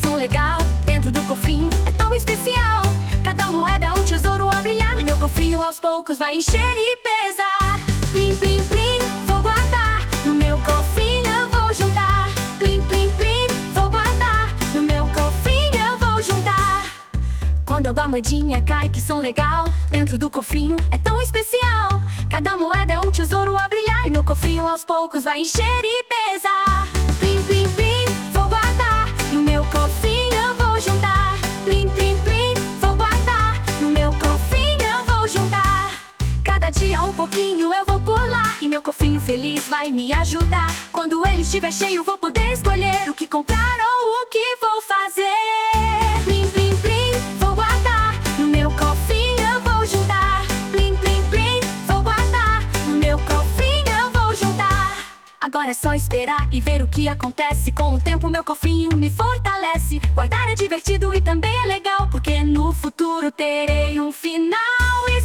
som legal dentro do cofrinho é tão especial. Cada moeda é um tesouro a brilhar. E meu cofrinho aos poucos vai encher e pesar. Plim, plim, plim, vou guardar. No meu cofrinho eu vou juntar. Plim, plim, plim, vou guardar. No meu cofrinho eu vou juntar. Quando a moedinha cai, que som legal dentro do cofrinho é tão especial. Cada moeda é um tesouro a brilhar. E meu cofrinho aos poucos vai encher e pesar. Plim, plim, plim, vou guardar. No meu cofrinho eu vou juntar. Plim, plim, plim, vou guardar. No meu cofrinho eu vou juntar. Cada dia um pouquinho eu vou por lá. E meu cofrinho feliz vai me ajudar. Quando ele estiver cheio vou poder escolher o que comprar ou o que vou fazer. Plim, plim, plim, vou guardar. No meu cofrinho eu vou juntar. Plim, plim, plim, vou guardar. No meu cofrinho eu vou juntar. Agora é só esperar e ver o que acontece. Com o tempo meu cofrinho me fortalece. Guardar é divertido e também é legal, porque no futuro terei um final